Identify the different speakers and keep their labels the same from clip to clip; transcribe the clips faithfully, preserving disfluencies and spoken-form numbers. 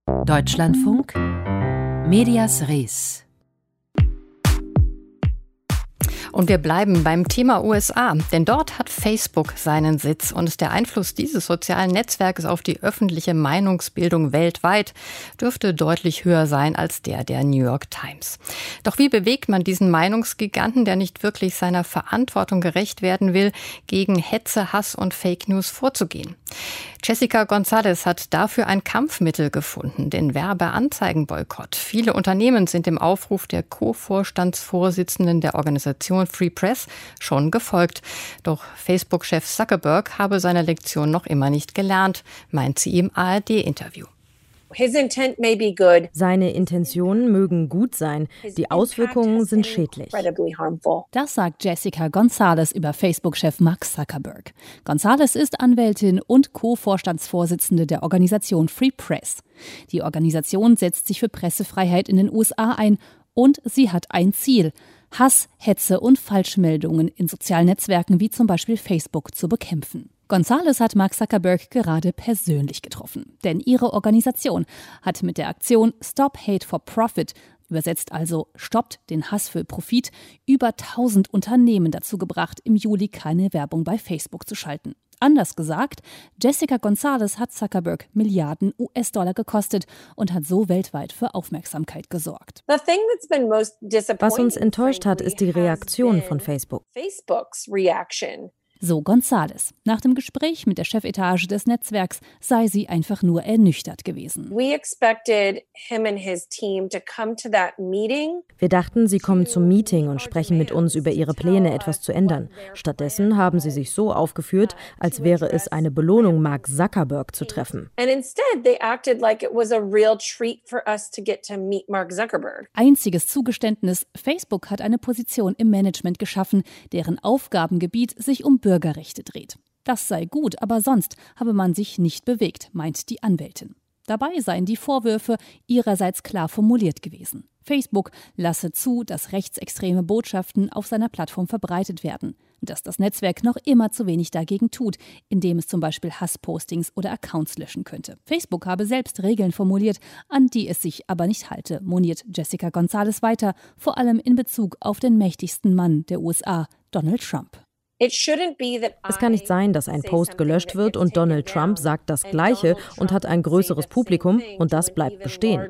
Speaker 1: Deutschlandfunk Medias Res.
Speaker 2: Und wir bleiben beim Thema U S A, denn dort hat Facebook seinen Sitz und der Einfluss dieses sozialen Netzwerkes auf die öffentliche Meinungsbildung weltweit dürfte deutlich höher sein als der der New York Times. Doch wie bewegt man diesen Meinungsgiganten, der nicht wirklich seiner Verantwortung gerecht werden will, gegen Hetze, Hass und Fake News vorzugehen? Jessica González hat dafür ein Kampfmittel gefunden, den Werbeanzeigenboykott. Viele Unternehmen sind dem Aufruf der Co-Vorstandsvorsitzenden der Organisation Free Press schon gefolgt. Doch Facebook-Chef Zuckerberg habe seine Lektion noch immer nicht gelernt, meint sie im A R D-Interview.
Speaker 3: Seine Intentionen mögen gut sein, die Auswirkungen sind schädlich.
Speaker 4: Das sagt Jessica González über Facebook-Chef Mark Zuckerberg. González ist Anwältin und Co-Vorstandsvorsitzende der Organisation Free Press. Die Organisation setzt sich für Pressefreiheit in den U S A ein und sie hat ein Ziel: Hass, Hetze und Falschmeldungen in sozialen Netzwerken wie zum Beispiel Facebook zu bekämpfen. González hat Mark Zuckerberg gerade persönlich getroffen, denn ihre Organisation hat mit der Aktion Stop Hate for Profit, übersetzt also Stoppt den Hass für Profit, über tausend Unternehmen dazu gebracht, im Juli keine Werbung bei Facebook zu schalten. Anders gesagt, Jessica González hat Zuckerberg Milliarden U S-Dollar gekostet und hat so weltweit für Aufmerksamkeit gesorgt.
Speaker 3: Was uns enttäuscht hat, ist die Reaktion von Facebook.
Speaker 4: So González. Nach dem Gespräch mit der Chefetage des Netzwerks sei sie einfach nur ernüchtert gewesen.
Speaker 3: Wir dachten, sie kommen zum Meeting und sprechen mit uns über ihre Pläne, etwas zu ändern. Stattdessen haben sie sich so aufgeführt, als wäre es eine Belohnung, Mark Zuckerberg zu treffen.
Speaker 4: Einziges Zugeständnis: Facebook hat eine Position im Management geschaffen, deren Aufgabengebiet sich um Bürgerrechte dreht. Das sei gut, aber sonst habe man sich nicht bewegt, meint die Anwältin. Dabei seien die Vorwürfe ihrerseits klar formuliert gewesen. Facebook lasse zu, dass rechtsextreme Botschaften auf seiner Plattform verbreitet werden, dass das Netzwerk noch immer zu wenig dagegen tut, indem es zum Beispiel Hasspostings oder Accounts löschen könnte. Facebook habe selbst Regeln formuliert, an die es sich aber nicht halte, moniert Jessica González weiter, vor allem in Bezug auf den mächtigsten Mann der U S A, Donald Trump.
Speaker 3: Es kann nicht sein, dass ein Post gelöscht wird und Donald Trump sagt das Gleiche und hat ein größeres Publikum und das bleibt bestehen.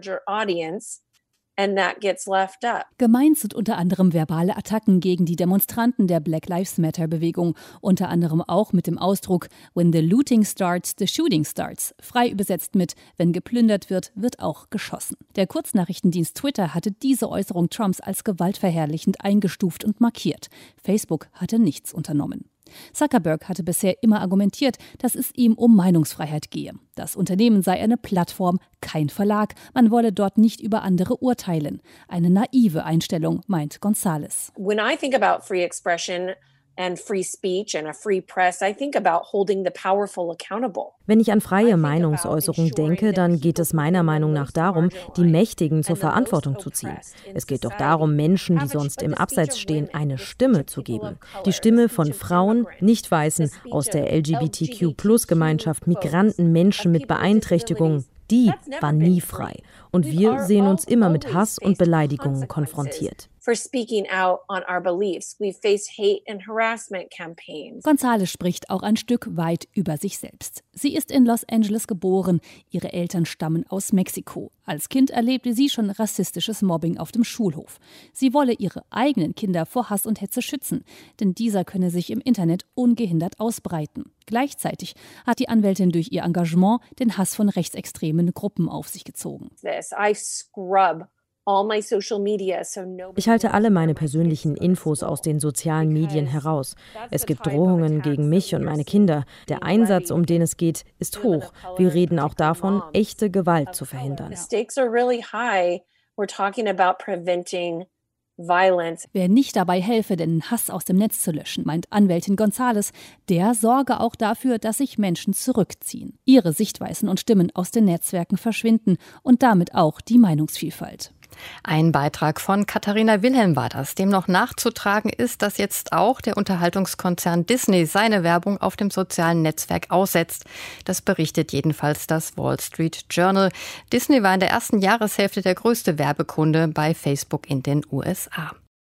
Speaker 4: Gemeint sind unter anderem verbale Attacken gegen die Demonstranten der Black Lives Matter-Bewegung, unter anderem auch mit dem Ausdruck "When the looting starts, the shooting starts", frei übersetzt mit "Wenn geplündert wird, wird auch geschossen". Der Kurznachrichtendienst Twitter hatte diese Äußerung Trumps als gewaltverherrlichend eingestuft und markiert. Facebook hatte nichts unternommen. Zuckerberg hatte bisher immer argumentiert, dass es ihm um Meinungsfreiheit gehe. Das Unternehmen sei eine Plattform, kein Verlag. Man wolle dort nicht über andere urteilen. Eine naive Einstellung, meint González.
Speaker 5: When I think about free expression and free speech and a free press, I think about holding the powerful accountable.
Speaker 3: Wenn ich an freie Meinungsäußerung denke, dann geht es meiner Meinung nach darum, die Mächtigen zur Verantwortung zu ziehen. Es geht doch darum, Menschen, die sonst im Abseits stehen, eine Stimme zu geben. Die Stimme von Frauen, Nicht-Weißen, aus der L G B T Q Plus Gemeinschaft, Migranten, Menschen mit Beeinträchtigungen. Die war nie frei. Und wir sehen uns immer mit Hass und Beleidigungen konfrontiert.
Speaker 5: For speaking out on our beliefs. We face hate and harassment campaigns.
Speaker 4: González spricht auch ein Stück weit über sich selbst. Sie ist in Los Angeles geboren. Ihre Eltern stammen aus Mexiko. Als Kind erlebte sie schon rassistisches Mobbing auf dem Schulhof. Sie wolle ihre eigenen Kinder vor Hass und Hetze schützen, denn dieser könne sich im Internet ungehindert ausbreiten. Gleichzeitig hat die Anwältin durch ihr Engagement den Hass von rechtsextremen Gruppen auf sich gezogen.
Speaker 5: This, I scrub all my social media, so nobody.
Speaker 3: Ich halte alle meine persönlichen Infos aus den sozialen Medien heraus. Es gibt Drohungen gegen mich und meine Kinder. Der Einsatz, um den es geht, ist hoch. Wir reden auch davon, echte Gewalt zu verhindern.
Speaker 5: The stakes are really high. We're talking about preventing violence.
Speaker 4: Wer nicht dabei helfe, den Hass aus dem Netz zu löschen, meint Anwältin González, der sorge auch dafür, dass sich Menschen zurückziehen, ihre Sichtweisen und Stimmen aus den Netzwerken verschwinden und damit auch die Meinungsvielfalt.
Speaker 2: Ein Beitrag von Katharina Wilhelm war das, dem noch nachzutragen ist, dass jetzt auch der Unterhaltungskonzern Disney seine Werbung auf dem sozialen Netzwerk aussetzt. Das berichtet jedenfalls das Wall Street Journal. Disney war in der ersten Jahreshälfte der größte Werbekunde bei Facebook in den U S A.